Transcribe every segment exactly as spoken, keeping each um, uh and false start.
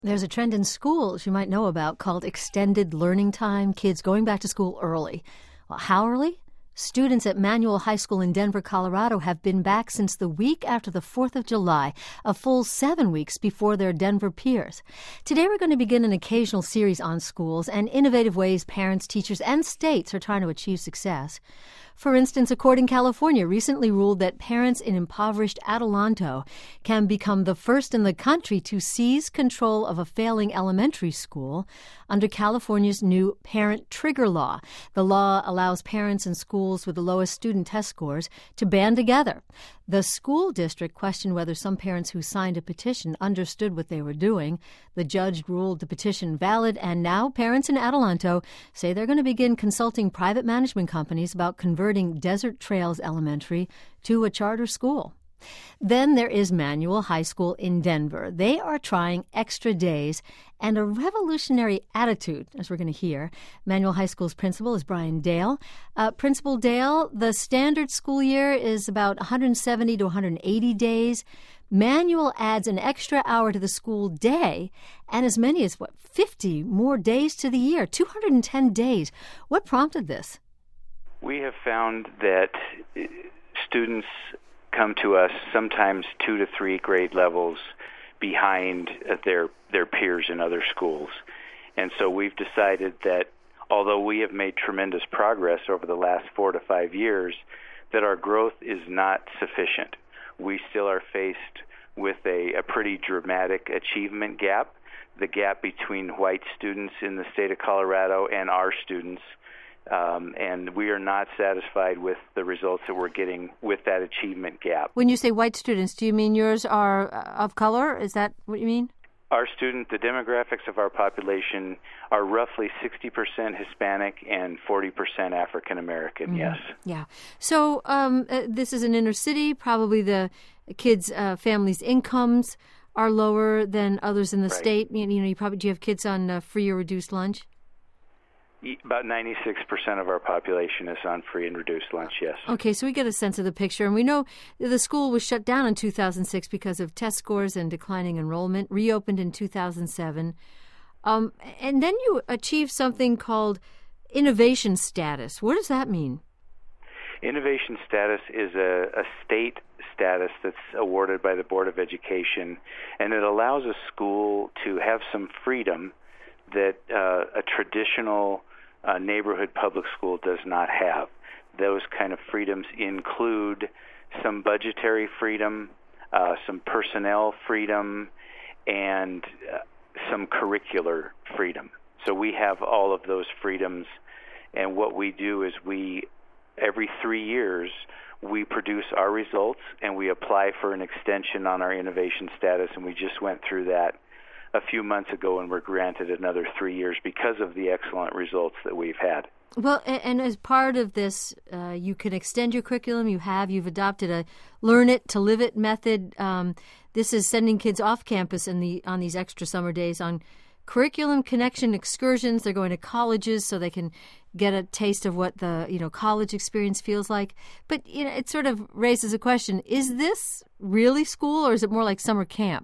There's a trend in schools you might know about called extended learning time, kids going back to school early. Well, how early? Students at Manual High School in Denver, Colorado have been back since the week after the fourth of July, a full seven weeks before their Denver peers. Today we're going to begin an occasional series on schools and innovative ways parents, teachers, and states are trying to achieve success. For instance, a court in California recently ruled that parents in impoverished Adelanto can become the first in the country to seize control of a failing elementary school under California's new Parent Trigger Law. The law allows parents in schools with the lowest student test scores to band together. The school district questioned whether some parents who signed a petition understood what they were doing. The judge ruled the petition valid, and now parents in Adelanto say they're going to begin consulting private management companies about converting Desert Trails Elementary to a charter school. Then there is Manual High School in Denver. They are trying extra days and a revolutionary attitude, as we're going to hear. Manual High School's principal is Brian Dale. Uh, Principal Dale, the standard school year is about one hundred seventy to one hundred eighty days. Manual adds an extra hour to the school day and as many as, what, fifty more days to the year, two hundred ten days. What prompted this? We have found that students come to us sometimes two to three grade levels behind their their peers in other schools. And so we've decided that although we have made tremendous progress over the last four to five years, that our growth is not sufficient. We still are faced with a, a pretty dramatic achievement gap, the gap between white students in the state of Colorado and our students. Um, and we are not satisfied with the results that we're getting with that achievement gap. When you say white students, do you mean yours are of color? Is that what you mean? Our student, the demographics of our population are roughly sixty percent Hispanic and forty percent African American, mm-hmm. Yes. Yeah. So um, uh, this is an inner city. Probably the kids' uh, families' incomes are lower than others in the right. state. You know, you probably do you have kids on uh, free or reduced lunch? About ninety-six percent of our population is on free and reduced lunch, yes. Okay, so we get a sense of the picture. And we know the school was shut down in two thousand six because of test scores and declining enrollment, reopened in two thousand seven. Um, and then you achieved something called innovation status. What does that mean? Innovation status is a, a state status that's awarded by the Board of Education, and it allows a school to have some freedom that uh, a traditional uh, neighborhood public school does not have. Those kind of freedoms include some budgetary freedom, uh, some personnel freedom, and uh, some curricular freedom. So we have all of those freedoms, and what we do is we, every three years, we produce our results, and we apply for an extension on our innovation status, and we just went through that a few months ago and were granted another three years because of the excellent results that we've had. Well, and as part of this, uh, you can extend your curriculum. You have, you've adopted a learn it to live it method. Um, this is sending kids off campus in the on these extra summer days on curriculum connection excursions. They're going to colleges so they can get a taste of what the, you know, college experience feels like. But, you know, it sort of raises a question. Is this really school or is it more like summer camp?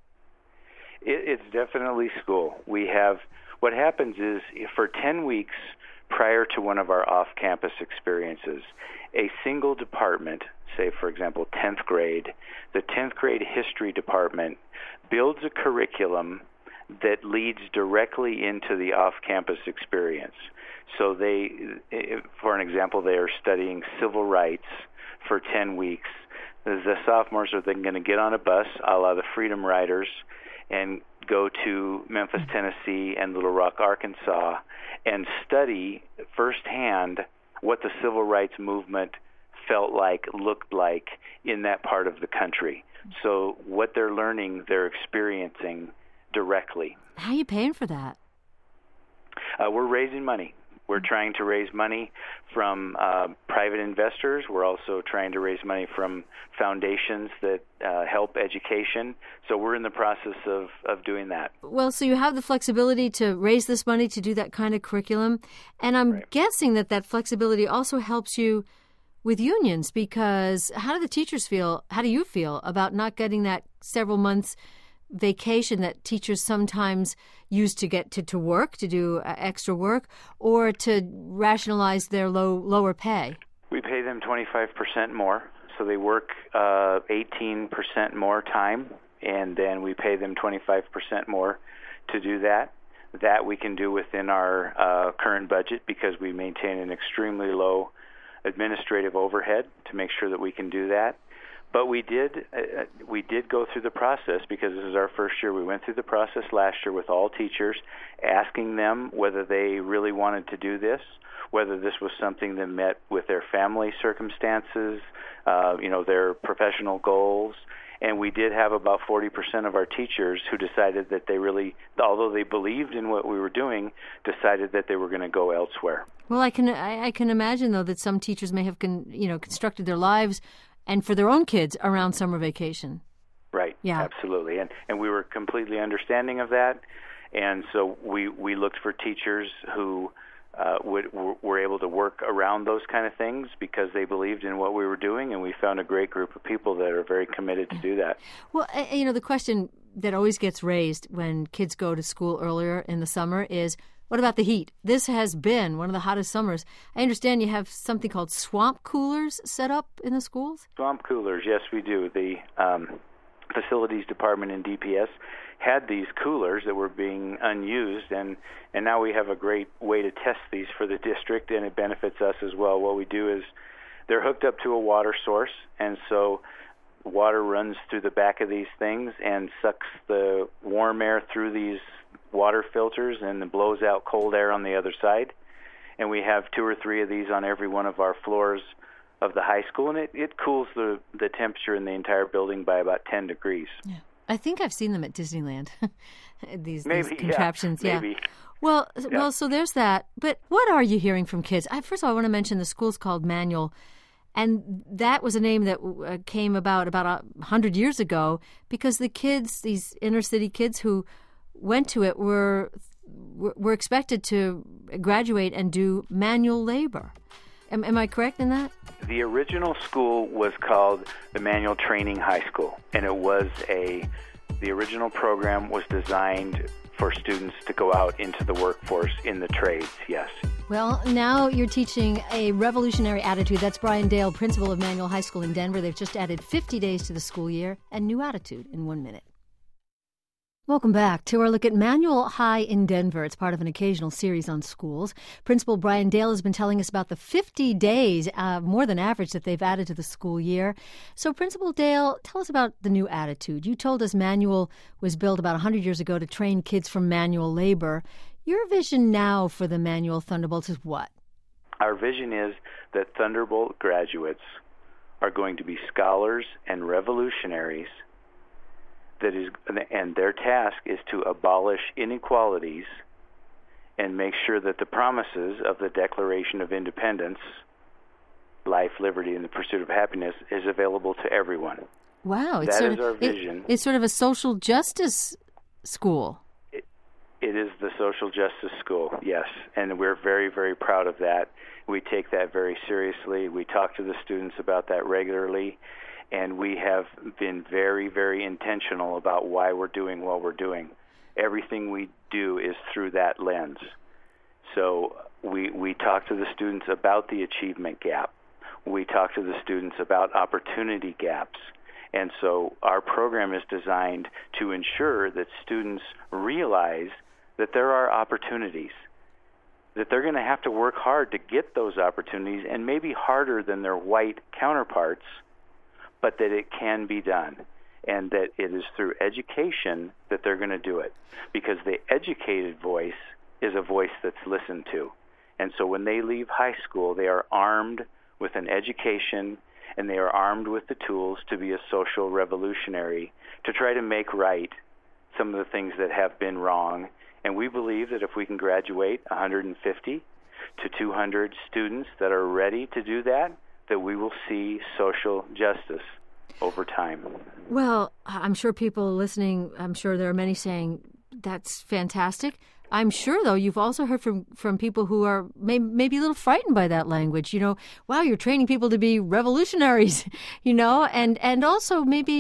It's definitely school. We have, what happens is for ten weeks prior to one of our off-campus experiences, a single department, say for example tenth grade, the tenth grade history department builds a curriculum that leads directly into the off-campus experience. So they, for an example, they are studying civil rights for ten weeks. The sophomores are then going to get on a bus, a la the Freedom Riders, and go to Memphis, Tennessee, and Little Rock, Arkansas, and study firsthand what the civil rights movement felt like, looked like in that part of the country. So what they're learning, they're experiencing directly. How are you paying for that? Uh, we're raising money. We're trying to raise money from uh, private investors. We're also trying to raise money from foundations that uh, help education. So we're in the process of, of doing that. Well, so you have the flexibility to raise this money to do that kind of curriculum. And I'm right. guessing that that flexibility also helps you with unions, because how do the teachers feel, how do you feel about not getting that several months vacation that teachers sometimes use to get to, to work, to do uh, extra work, or to rationalize their low lower pay? We pay them twenty-five percent more, so they work uh, eighteen percent more time, and then we pay them twenty-five percent more to do that. That we can do within our uh, current budget because we maintain an extremely low administrative overhead to make sure that we can do that. But we did uh, we did go through the process because this is our first year. We went through the process last year with all teachers, asking them whether they really wanted to do this, whether this was something that met with their family circumstances, uh, you know, their professional goals. And we did have about forty percent of our teachers who decided that they really, although they believed in what we were doing, decided that they were going to go elsewhere. Well, I can I, I can imagine, though, that some teachers may have con, you know constructed their lives and for their own kids around summer vacation. Right. Yeah. Absolutely. And and we were completely understanding of that. And so we, we looked for teachers who uh, would, were able to work around those kind of things because they believed in what we were doing, and we found a great group of people that are very committed to do that. Well, you know, the question that always gets raised when kids go to school earlier in the summer is, what about the heat? This has been one of the hottest summers. I understand you have something called swamp coolers set up in the schools? Swamp coolers, yes, we do. The um, facilities department in D P S had these coolers that were being unused, and, and now we have a great way to test these for the district, and it benefits us as well. What we do is they're hooked up to a water source, and so water runs through the back of these things and sucks the warm air through these water filters and blows out cold air on the other side. And we have two or three of these on every one of our floors of the high school, and it, it cools the, the temperature in the entire building by about ten degrees. Yeah. I think I've seen them at Disneyland, these, maybe, these contraptions. Yeah, maybe. Yeah. Well, yeah. well, so there's that. But what are you hearing from kids? I, first of all, I want to mention the school's called Manual, and that was a name that uh, came about about a hundred years ago because the kids, these inner city kids who went to it, were were expected to graduate and do manual labor. Am, am I correct in that? The original school was called the Manual Training High School, and it was a, the original program was designed for students to go out into the workforce in the trades, yes. Well, now you're teaching a revolutionary attitude. That's Brian Dale, principal of Manual High School in Denver. They've just added fifty days to the school year and new attitude in one minute. Welcome back to our look at Manual High in Denver. It's part of an occasional series on schools. Principal Brian Dale has been telling us about the fifty days, uh, more than average, that they've added to the school year. So, Principal Dale, tell us about the new attitude. You told us Manual was built about one hundred years ago to train kids from manual labor. Your vision now for the Manual Thunderbolts is what? Our vision is that Thunderbolt graduates are going to be scholars and revolutionaries. That is, and their task is to abolish inequalities and make sure that the promises of the Declaration of Independence, life, liberty, and the pursuit of happiness, is available to everyone. Wow. It's that sort is of, our vision. It, it's sort of a social justice school. It, it is the social justice school, yes, and we're very, very proud of that. We take that very seriously. We talk to the students about that regularly. And we have been very, very intentional about why we're doing what we're doing. Everything we do is through that lens. So we we talk to the students about the achievement gap. We talk to the students about opportunity gaps. And so our program is designed to ensure that students realize that there are opportunities, that they're going to have to work hard to get those opportunities, and maybe harder than their white counterparts, but that it can be done, and that it is through education that they're going to do it, because the educated voice is a voice that's listened to. And so when they leave high school, they are armed with an education, and they are armed with the tools to be a social revolutionary, to try to make right some of the things that have been wrong. And we believe that if we can graduate one hundred fifty to two hundred students that are ready to do that, that we will see social justice over time. Well, I'm sure people listening, I'm sure there are many saying, that's fantastic. I'm sure, though, you've also heard from, from people who are may, maybe a little frightened by that language. You know, wow, you're training people to be revolutionaries, you know, and, and also maybe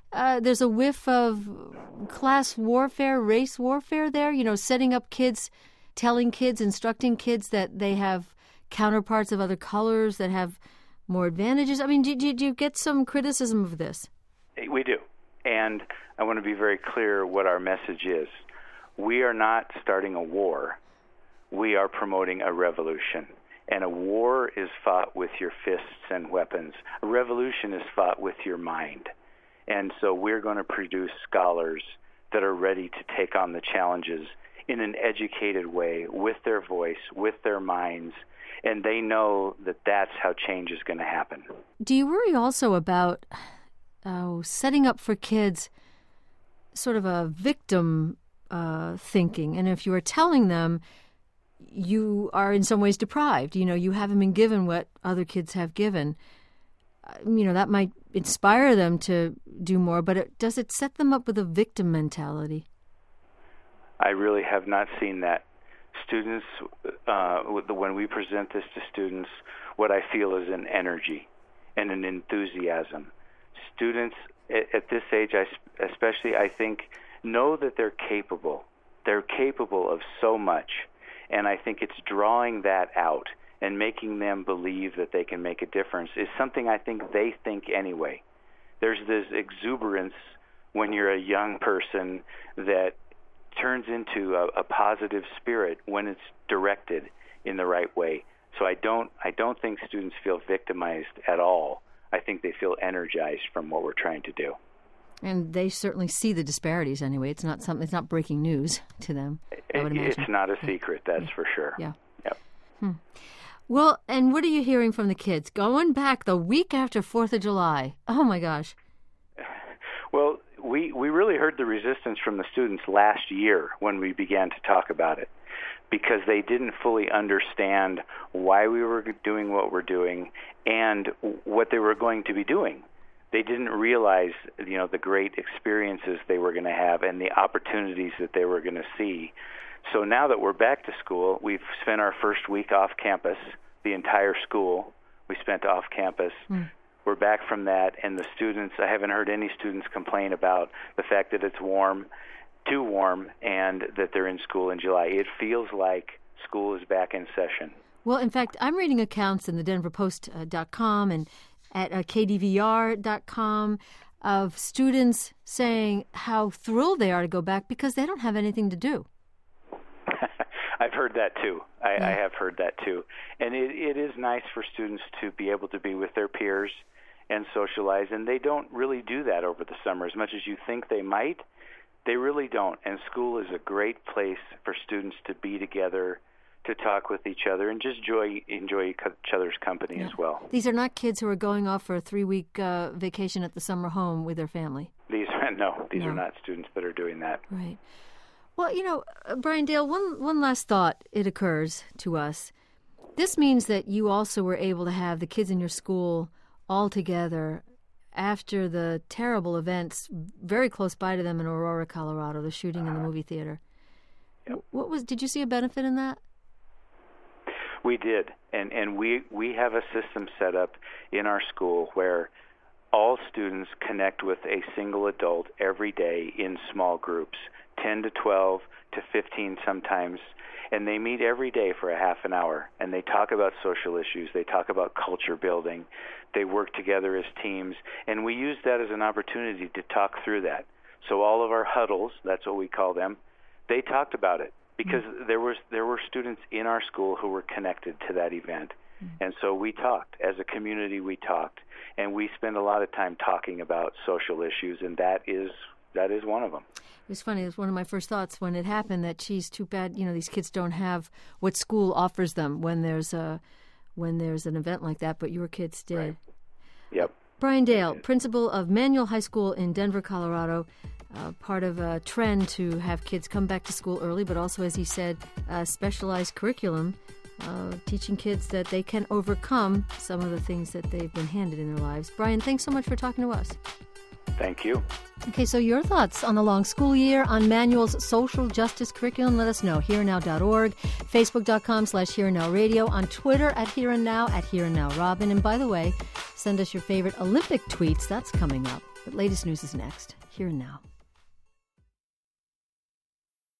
uh, there's a whiff of class warfare, race warfare there? You know, setting up kids, telling kids, instructing kids that they have counterparts of other colors that have more advantages. I mean, did, did you get some criticism of this? We do. And I want to be very clear what our message is. We are not starting a war. We are promoting a revolution. And a war is fought with your fists and weapons. A revolution is fought with your mind. And so we're going to produce scholars that are ready to take on the challenges in an educated way, with their voice, with their minds, and they know that that's how change is going to happen. Do you worry also about uh, setting up for kids sort of a victim uh, thinking? And if you are telling them you are in some ways deprived, you know, you haven't been given what other kids have given, uh, you know, that might inspire them to do more, but it, does it set them up with a victim mentality? I really have not seen that. Students, uh, when we present this to students, what I feel is an energy and an enthusiasm. Students at this age, especially, I think, know that they're capable. They're capable of so much, and I think it's drawing that out and making them believe that they can make a difference is something I think they think anyway. There's this exuberance when you're a young person that turns into a, a positive spirit when it's directed in the right way. So I don't I don't think students feel victimized at all. I think they feel energized from what we're trying to do. And they certainly see the disparities anyway. It's not something. It's not breaking news to them, I would imagine. It's not a secret, that's yeah. for sure. Yeah. Yep. Hmm. Well, and what are you hearing from the kids? Going back the week after fourth of July. Oh, my gosh. Well, we, we really heard the resistance from the students last year when we began to talk about it, because they didn't fully understand why we were doing what we're doing and what they were going to be doing. They didn't realize, you know, the great experiences they were going to have and the opportunities that they were going to see. So now that we're back to school, we've spent our first week off campus, the entire school we spent off campus. Mm. We're back from that, and the students, I haven't heard any students complain about the fact that it's warm, too warm, and that they're in school in July. It feels like school is back in session. Well, in fact, I'm reading accounts in the denver post dot com and at uh, K D V R dot com of students saying how thrilled they are to go back because they don't have anything to do. I've heard that too. I, yeah. I have heard that too. And it, it is nice for students to be able to be with their peers and socialize, and they don't really do that over the summer as much as you think they might. They really don't. And school is a great place for students to be together, to talk with each other, and just enjoy, enjoy each other's company yeah. as well. These are not kids who are going off for a three-week uh, vacation at the summer home with their family. These no, these no. are not students that are doing that. Right. Well, you know, Brian Dale, one, one last thought, it occurs to us. This means that you also were able to have the kids in your school all together after the terrible events very close by to them in Aurora, Colorado, the shooting uh, in the movie theater. Yep. What was? Did you see a benefit in that? We did, and and we we have a system set up in our school where all students connect with a single adult every day in small groups, ten to twelve to fifteen sometimes, and they meet every day for a half an hour, and they talk about social issues, they talk about culture building, they work together as teams, and we use that as an opportunity to talk through that. So all of our huddles, that's what we call them, they talked about it because mm-hmm. there was there were students in our school who were connected to that event. Mm-hmm. And so we talked. As a community, we talked, and we spend a lot of time talking about social issues, and that is that is one of them. It was funny. It was one of my first thoughts when it happened that, geez, too bad, you know, these kids don't have what school offers them when there's a when there's an event like that, but your kids did. Right. Yep. Brian Dale, principal of Manual High School in Denver, Colorado, uh, part of a trend to have kids come back to school early, but also, as he said, a specialized curriculum, uh, teaching kids that they can overcome some of the things that they've been handed in their lives. Brian, thanks so much for talking to us. Thank you. Okay, so your thoughts on the long school year, on Manual's social justice curriculum, let us know. here and now dot org, facebook.com slash Here and Now Radio, on Twitter at Here and Now, at Here and Now Robin. And by the way, send us your favorite Olympic tweets. That's coming up. But latest news is next, here and now.